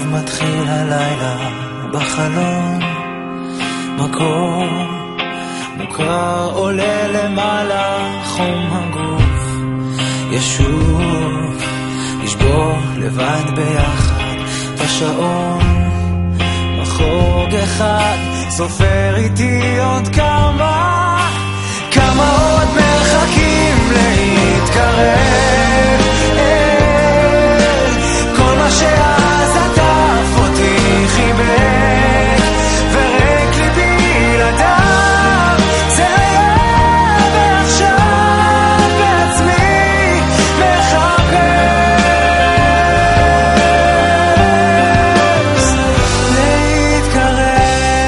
מתחיל הלילה בחלום, מקום מוכר עולה למעלה, חום הגוף ישוב, לשבור לבד ביחד בשעון, בחוג אחד סופר איתי עוד כמה עוד מרחקים להתקרב אל כל מה שאז עטף אותי חיבק ורק ליבי לדעת זה היה ועכשיו בעצמי מחפש להתקרב.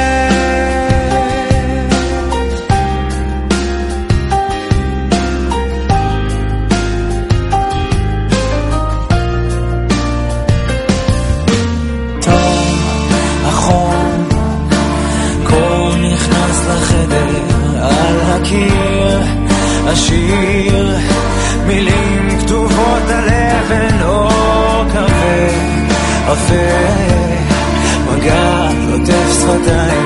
הקיר השיר מילים כתובות על אבן אור קפה, מגע עוטף שפתיים